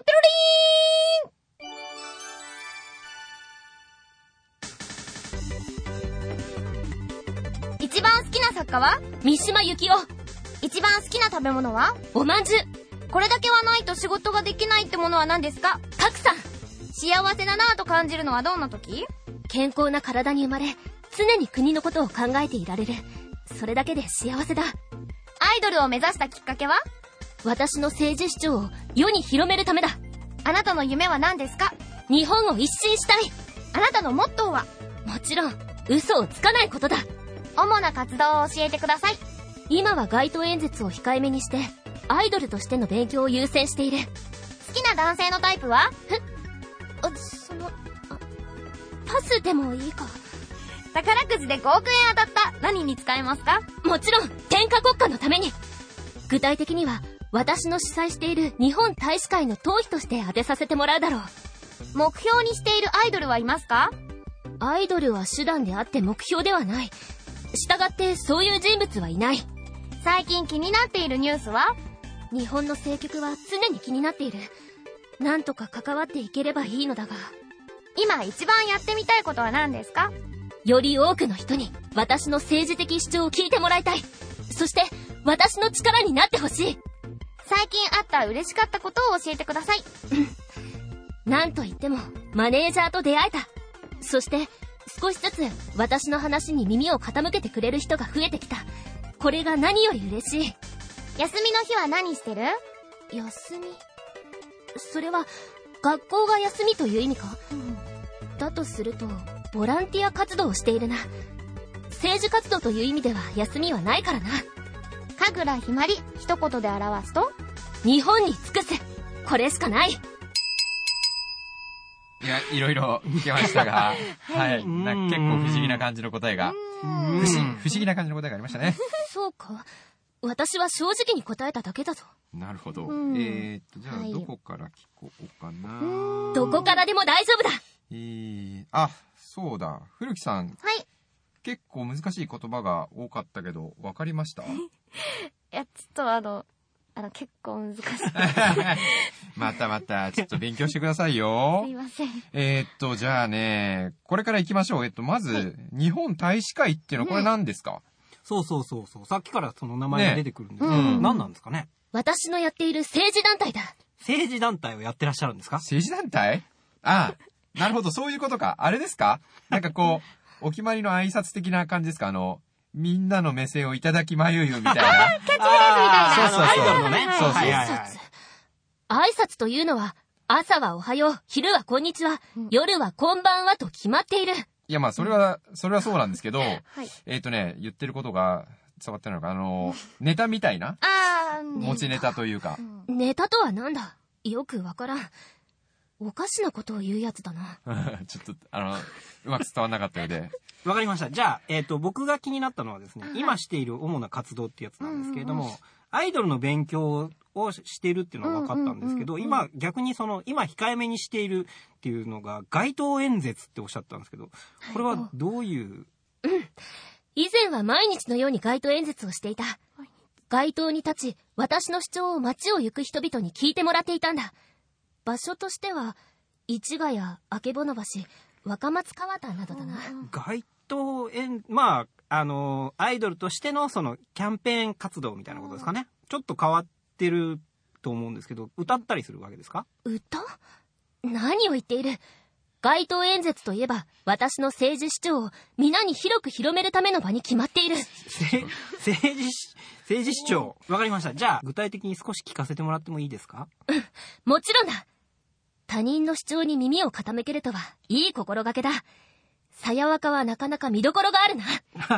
リーン、ピロリーン。一番好きな作家は？ 三島由紀夫。 一番好きな食べ物は？ おまんじゅう。 これだけはないと仕事ができないってものは何ですか？ 格差。 幸せだなぁと感じるのはどんな時？ 健康な体に生まれ、常に国のことを考えていられる。それだけで幸せだ。 アイドルを目指したきっかけは？ 私の政治主張を世に広めるためだ。 あなたの夢は何ですか？ 日本を一新したい。 あなたのモットーは？ もちろん、嘘をつかないことだ。 主な活動を教えてください。 今は街頭演説を控えめにして、アイドルとしての勉強を優先している。 好きな男性のタイプは？ パスでもいいか。 宝くじで5億円当たった。何に使えますか？ もちろん、天下国家のために。具体的には、私の主催している日本大使会の党費として当てさせてもらうだろう。 目標にしているアイドルはいますか？ アイドルは手段であって目標ではない。従ってそういう人物はいない。 最近気になっているニュースは？ 日本の政局は常に気になっている。なんとか関わっていければいいのだが。 今一番やってみたいことは何ですか？ より多くの人に私の政治的主張を聞いてもらいたい。そして私の力になってほしい。 最近あった嬉しかったことを教えてください。 なんといってもマネージャーと出会えた。そして少しずつ私の話に耳を傾けてくれる人が増えてきた。これが何より嬉しい。 休みの日は何してる？ 休み？それは学校が休みという意味か？だとするとボランティア活動をしているな。政治活動という意味では休みはないからな。 神楽ひまり、一言で表すと？ 日本に尽くす。これしかない。 いや、いろいろ聞けましたが、はい。結構不思議な感じの答えが、不思議な感じの答えがありましたね。 そうか。私は正直に答えただけだぞ。 なるほど。じゃあ、どこから聞こうかな。 どこからでも大丈夫だ。 あ、そうだ。古木さん。 はい。 結構難しい言葉が多かったけど、わかりました？いや、ちょっと結構難しい。 また、ちょっと勉強してくださいよ。 すいません。 じゃあね、これから行きましょう。まず、日本大使会っていうのはこれ何ですか？ そう。さっきからその名前が出てくるんですけど、何なんですかね？ 私のやっている政治団体だ。 政治団体をやってらっしゃるんですか？ 政治団体？ああ、なるほど、そういうことか。あれですか？なんかこう、お決まりの挨拶的な感じですか？みんなの目線をいただきまゆゆみたいな。 キャッチフレーズみたいな。 そう。 アイドルのね。 そう。 挨拶というのは、朝はおはよう、昼はこんにちは、夜はこんばんはと決まっている。 いや、まあ、それはそうなんですけど、言ってることが伝わってるのか、ネタみたいな持ちネタというか。 ネタとはなんだ？よくわからん。おかしなことを言うやつだな。 ちょっと、うまく伝わんなかったので。 わかりました。じゃあ、僕が気になったのはですね、今している主な活動ってやつなんですけれども、アイドルの勉強をしているっていうのは分かったんですけど、今逆に今控えめにしているっていうのが街頭演説っておっしゃったんですけど、これはどういう？ 以前は毎日のように街頭演説をしていた。街頭に立ち、私の主張を街を行く人々に聞いてもらっていたんだ。場所としては、市ヶ谷、曙橋、若松川田などだな。 街頭アイドルとしてのそのキャンペーン活動みたいなことですかね。ちょっと変わってると思うんですけど、歌ったりするわけですか？ 歌？何を言っている？街頭演説といえば、私の政治主張を皆に広く広めるための場に決まっている。 政治主張。わかりました。じゃあ、具体的に少し聞かせてもらってもいいですか？ もちろんだ。他人の主張に耳を傾けるとは、いい心がけだ。さやわかはなかなか見どころがあるな。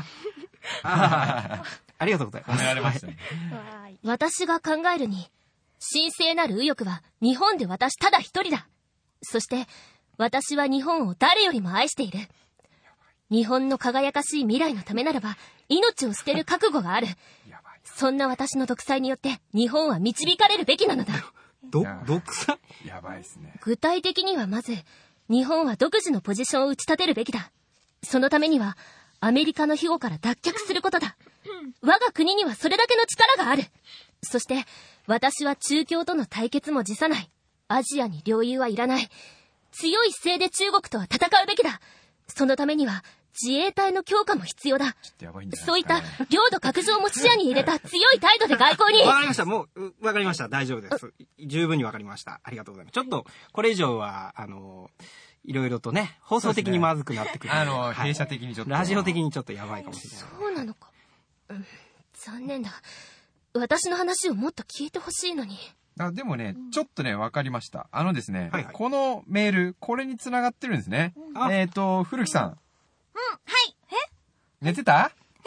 ありがとうございます。 褒められましたね。 私が考えるに、神聖なる右翼は日本で私ただ一人だ。そして、私は日本を誰よりも愛している。日本の輝かしい未来のためならば、命を捨てる覚悟がある。そんな私の独裁によって日本は導かれるべきなのだ。 独裁？ やばいですね。 具体的にはまず、日本は独自のポジションを打ち立てるべきだ。そのためには、アメリカの庇護から脱却することだ。我が国にはそれだけの力がある。そして、私は中共との対決も辞さない。アジアに領有はいらない。強い姿勢で中国とは戦うべきだ。そのためには、自衛隊の強化も必要だ。そういった領土拡張も視野に入れた強い態度で外交に。 わかりました。もう、わかりました。大丈夫です。十分にわかりました。ありがとうございます。ちょっと、これ以上は、いろいろとね、放送的にまずくなってくる。 弊社的にちょっと。 ラジオ的にちょっとやばいかもしれない。 そうなのか。残念だ。私の話をもっと聞いてほしいのに。 でもね、ちょっとね、わかりました。ですね、このメール、これに繋がってるんですね。古木さん。 はい。 寝てた？ いや、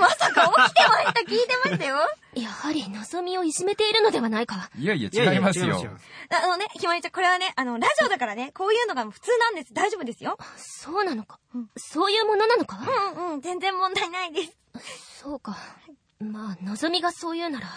まさか起きてました。聞いてましたよ。 やはりのぞみをいじめているのではないか。 いやいや、違いますよ。 ひまりちゃん、これはね、ラジオだからね、こういうのが普通なんです。大丈夫ですよ。 そうなのか。そういうものなのか。 全然問題ないです。 そうか。まあ、のぞみがそう言うなら。 はい。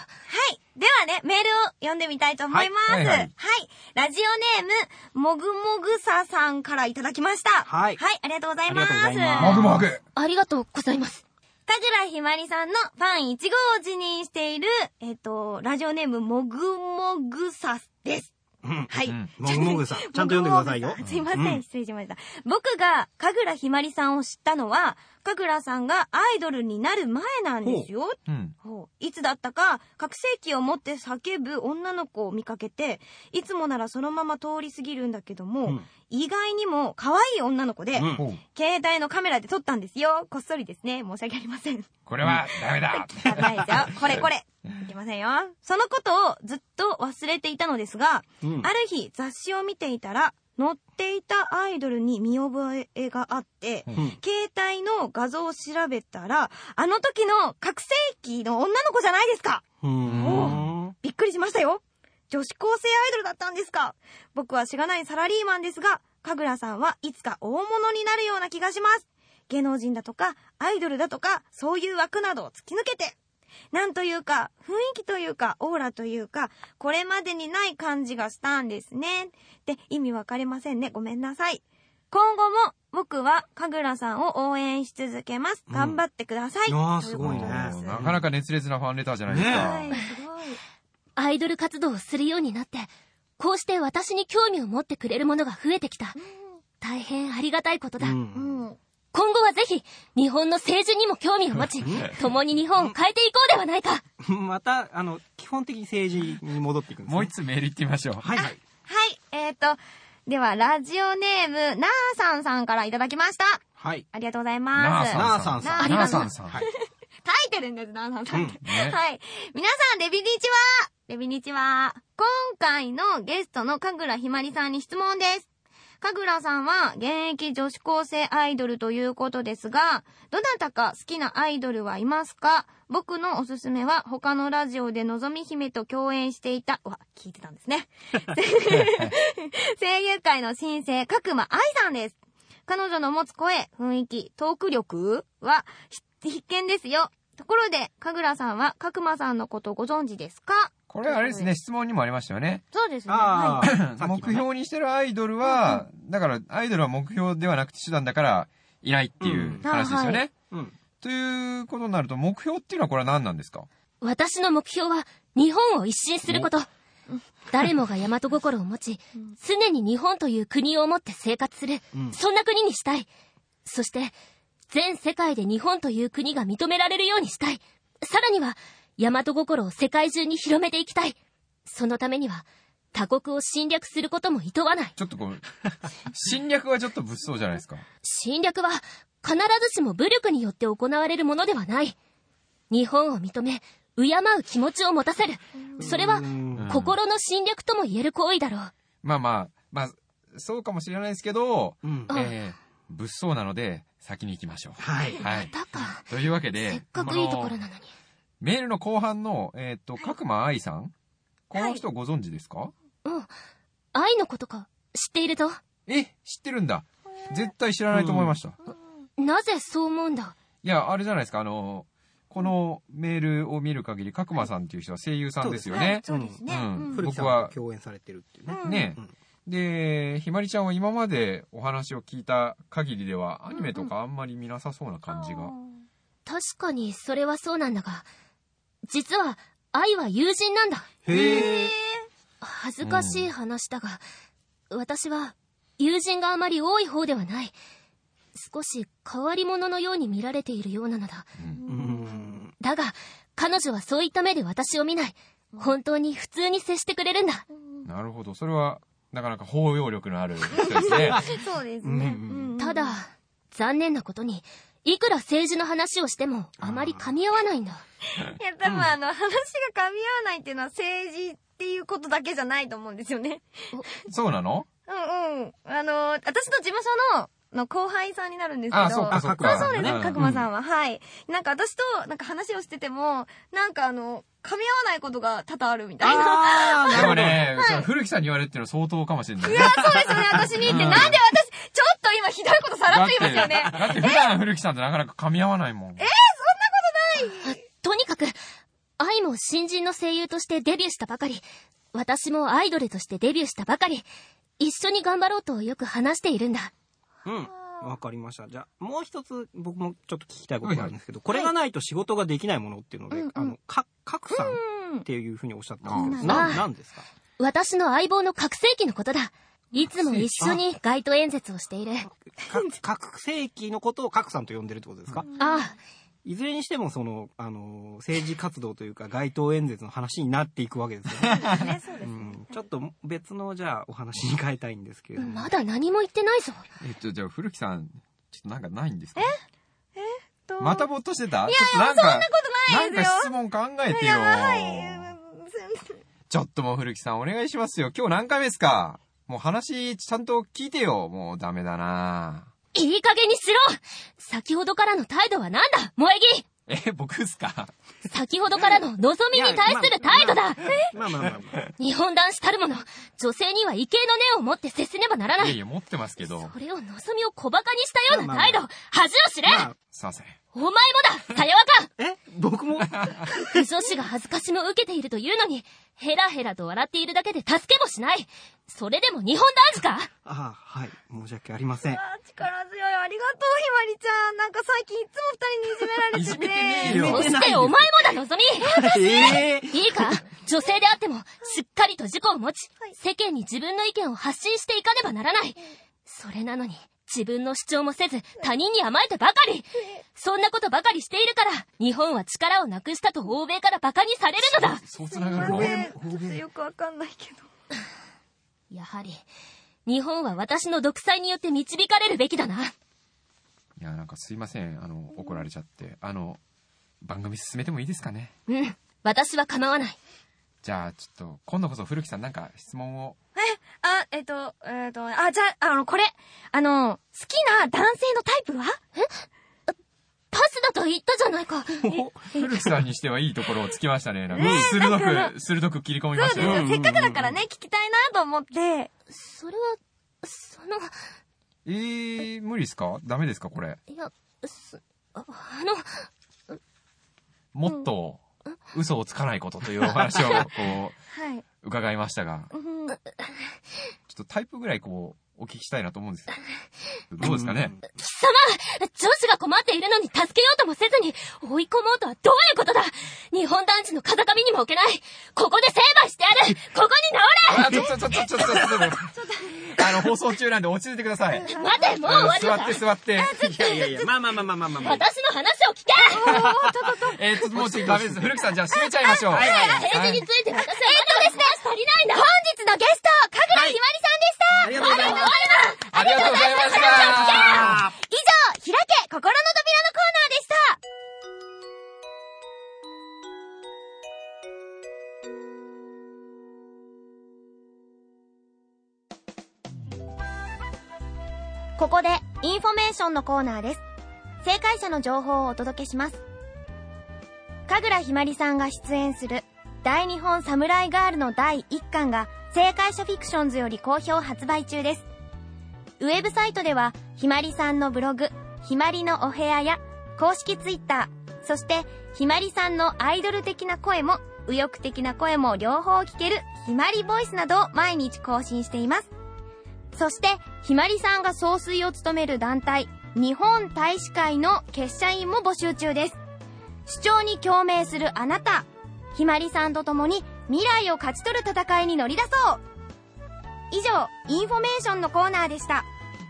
ではね、メールを読んでみたいと思います。はい。ラジオネーム、もぐもぐささんからいただきました。はい。ありがとうございます。 もぐもぐ。 ありがとうございます。 かぐらひまりさんのファン1号を辞任している、ラジオネーム、もぐもぐさです。はい。 もぐもぐさん。ちゃんと読んでくださいよ。 すいません、失礼しました。僕がかぐらひまりさんを知ったのは、かぐらさんがアイドルになる前なんですよ。いつだったか、拡声器を持って叫ぶ女の子を見かけて、いつもならそのまま通り過ぎるんだけども、意外にも可愛い女の子で、携帯のカメラで撮ったんですよ。こっそりですね。申し訳ありません。 これはダメだ。 ないですよ。これ。いけませんよ。そのことをずっと忘れていたのですが、ある日雑誌を見ていたら、載っていたアイドルに見覚えがあって、携帯の画像を調べたら、あの時の拡声器の女の子じゃないですか。びっくりしましたよ。女子高生アイドルだったんですか。僕はしがないサラリーマンですが、かぐらさんはいつか大物になるような気がします。芸能人だとか、アイドルだとか、そういう枠などを突き抜けて、なんというか、雰囲気というか、オーラというか、これまでにない感じがしたんですね。で、意味わかりませんね。ごめんなさい。今後も僕はかぐらさんを応援し続けます。頑張ってください。 すごいね。 なかなか熱烈なファンレターじゃないですか。 はい、すごい。 アイドル活動をするようになって、こうして私に興味を持ってくれるものが増えてきた。大変ありがたいことだ。今後はぜひ、日本の政治にも興味を持ち、共に日本を変えていこうではないか。 また、基本的に政治に戻っていくんですね。 もう一つメール言ってみましょう。 はい。 では、ラジオネーム、なーさんさんからいただきました。 はい。 ありがとうございます。 なーさんさん。 ありがとうございます。 はい。 書いてるんです、なーさんさんって。はい。皆さん、レビニチは。今回のゲストのかぐらひまりさんに質問です。かぐらさんは現役女子高生アイドルということですが、どなたか好きなアイドルはいますか？僕のおすすめは他のラジオでのぞみ姫と共演していた、聞いてたんですね。声優界の新星、角間愛さんです。彼女の持つ声、雰囲気、トーク力は必見ですよ。ところで、かぐらさんは角間さんのことご存知ですか？ これあれですね、質問にもありましたよね。 そうですね。 目標にしてるアイドルは、だからアイドルは目標ではなくて手段だからいないっていう話ですよね。ということになると、目標っていうのはこれは何なんですか？ 私の目標は日本を一新すること。誰もが大和心を持ち、常に日本という国を持って生活する、そんな国にしたい。そして全世界で日本という国が認められるようにしたい。さらには大和心を世界中に広めていきたい。そのためには他国を侵略することも厭わない。 ちょっと侵略はちょっと物騒じゃないですか。 侵略は必ずしも武力によって行われるものではない。日本を認め敬う気持ちを持たせる。それは心の侵略とも言える行為だろう。 まあそうかもしれないですけど、物騒なので先に行きましょう。 はい。 またか。 というわけで、 せっかくいいところなのに。 メールの後半の角間愛さん、この人ご存知ですか？ 愛のことか知っているぞ。 知ってるんだ。絶対知らないと思いました。 なぜそう思うんだ？ いや、あれじゃないですか、このメールを見る限り角間さんっていう人は声優さんですよね。 そうですね。 僕は共演されてるっていうね。 で、ひまりちゃんは今までお話を聞いた限りではアニメとかあんまり見なさそうな感じが。 確かにそれはそうなんだが、実は愛は友人なんだ。 へー。 恥ずかしい話だが、私は友人があまり多い方ではない。少し変わり者のように見られているようなのだ。だが彼女はそういった目で私を見ない。本当に普通に接してくれるんだ。 なるほど。それはなかなか包容力のある人ですね。 そうですね。 ただ残念なことに、いくら政治の話をしてもあまり噛み合わないんだ。 いや、多分話が噛み合わないっていうのは政治っていうことだけじゃないと思うんですよね。 そうなの？ 私の事務所のの後輩さんになるんですけど。 そうですね、角間さんは。はい。なんか私と話をしてても、噛み合わないことが多々あるみたいな。 でもね、古木さんに言われるっていうのは相当かもしれない。 いや、そうですよね、私に言って。なんで私、ちょっと今ひどいことさらっと言いますよね。 だって普段古木さんとなかなか噛み合わないもん。 そんなことない。 とにかく、愛も新人の声優としてデビューしたばかり、私もアイドルとしてデビューしたばかり、一緒に頑張ろうとよく話しているんだ。 わかりました。じゃあ、もう一つ僕もちょっと聞きたいことがあるんですけど、これがないと仕事ができないものっていうので、角さんっていうふうにおっしゃったんですけど、何ですか？ 私の相棒の拡声器のことだ。いつも一緒に街頭演説をしている。 拡声器のことを角さんと呼んでるってことですか？いずれにしても政治活動というか街頭演説の話になっていくわけですよね。ちょっと別のじゃあお話に変えたいんですけれども。 まだ何も言ってないぞ。 じゃあ古木さんちょっとなんかないんですか？ と。 またぼっとしてた？ いやいや、そんなことないですよ。 なんか質問考えてよ。ちょっともう古木さんお願いしますよ。今日何回目ですか？もう話ちゃんと聞いてよ。もうダメだな。 いい加減にしろ！先ほどからの態度はなんだ、萌木！ 僕っすか？ 先ほどからの望みに対する態度だ！日本男子たるもの、女性には畏敬の念を持って接せねばならない。 いや持ってますけど。 それを望みを小馬鹿にしたような態度、恥を知れ！ すいません。 お前もだ、さやわか！ 僕も不女子が恥ずかしめを受けているというのに、ヘラヘラと笑っているだけで助けもしない。それでも日本男児か？ はい、申し訳ありません。 力強い、ありがとう、ひまりちゃん。なんか最近いつも二人にいじめられてて。 いじめてねえよ。 そしてお前もだ、のぞみ。いいか？女性であっても、しっかりと自己を持ち、世間に自分の意見を発信していかねばならない。それなのに、自分の主張もせず、他人に甘えてばかり。そんなことばかりしているから、日本は力をなくしたと欧米からバカにされるのだ。 そうつながるの？ ちょっとよくわかんないけど。 やはり、日本は私の独裁によって導かれるべきだな。いや、なんかすいません。怒られちゃって。番組進めてもいいですかね？ 私は構わない。 じゃあ、ちょっと、今度こそ古木さんなんか質問を。 じゃあ、これ、好きな男性のタイプは？ パスだと言ったじゃないか。 古木さんにしてはいいところをつきましたね。鋭く切り込みましたよ。 そうですよ。せっかくだからね、聞きたいなと思って。 それは、 無理ですか？ダメですかこれ？ いや、 もっと、嘘をつかないことというお話を、伺いましたが、ちょっとタイプぐらいお聞きしたいなと思うんですよ。どうですかね？ 貴様！女子が困っているのに助けようともせずに追い込もうとはどういうことだ？日本男児の風上にも置けない。ここで成敗してやる！ここにちょっと、放送中なんで落ち着いてください。 待て、もう終わりだ。 座って。 いや、まあ。 私の話を聞け！ もうちょっとダメです。古木さん、じゃあ締めちゃいましょう。 政治について私はですね、足りないんだ。本日のゲスト、神楽ひまりさんでした。 ありがとうございます。 ありがとうございました。 以上、開け、心の扉のコーナーでした。ここでインフォメーションのコーナーです。正解者の情報をお届けします。神楽ひまりさんが出演する大日本サムライガールの第1巻が正解者フィクションズより好評発売中です。ウェブサイトではひまりさんのブログ、ひまりのお部屋や公式ツイッター、そしてひまりさんのアイドル的な声も右翼的な声も両方聞けるひまりボイスなどを毎日更新しています。そしてひまりさんが総帥を務める団体日本大使会の結社員も募集中です。主張に共鳴するあなた、ひまりさんと共に未来を勝ち取る戦いに乗り出そう。以上、インフォメーションのコーナーでした。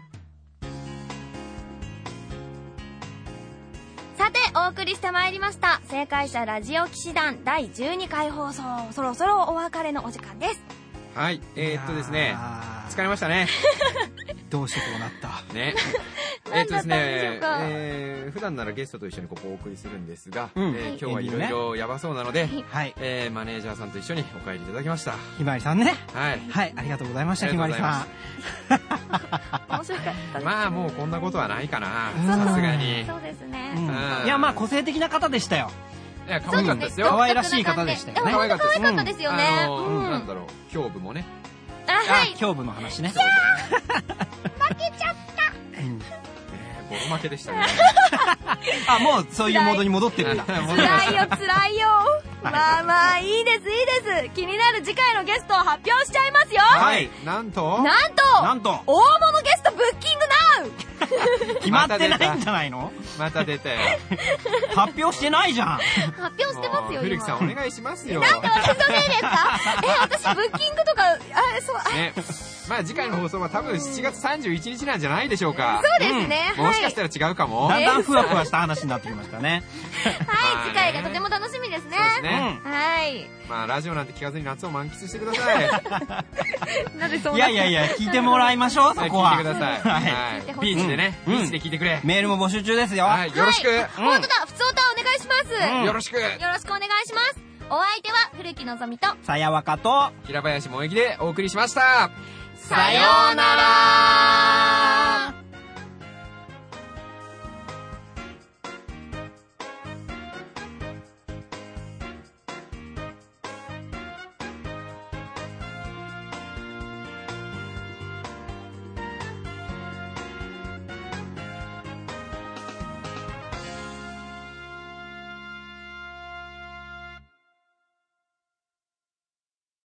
さて、お送りしてまいりました正解者ラジオ騎士団第12回放送、そろそろお別れのお時間です。 はい、ですね、疲れましたね。 どうしてこうなったね。ですね、普段ならゲストと一緒にここをお送りするんですが、今日はいろいろやばそうなので、マネージャーさんと一緒にお帰りいただきました。 ひまりさんね。 はい、 ありがとうございました。ひまりさん。 面白かったです。 まあもうこんなことはないかな、さすがに。 そうですね。 いや、まあ個性的な方でしたよ。 いや、可愛かったですよ。 可愛らしい方でしたよね。 可愛かったですよね。 なんだろう、胸部もね。 はい。 胸部の話ね。 負けちゃった。 ボロ負けでしたね。 あ、もうそういうモードに戻ってるんだ。 辛いよ、辛いよ。まあまあ、いいです、いいです。気になる次回のゲストを発表しちゃいますよ。 はい。 なんと大物ゲストブッキングナウ決まってないんじゃないの？ また出て。 発表してないじゃん。 発表してますよ、 古木さんお願いしますよ。 なんで私のせいですか？私ブッキングとか、 ね。まあ次回の放送は多分7月31日なんじゃないでしょうか。 そうですね。 もしかしたら違うかも。 だんだんふわふわした話になってきましたね。 はい、次回がとても楽しみですね。 そうですね。 はい。 まあラジオなんて聞かずに夏を満喫してください。 なんでそういやいやいや、聞いてもらいましょう、そこは。 聞いてください。はい。ビーチでね、ビーチで聞いてくれ。 メールも募集中ですよ。 はい、よろしく。 本当だ、普通歌お願いします。 よろしく。 よろしくお願いします。お相手は古木のぞみとさやわかと平林萌樹でお送りしました。 さようなら。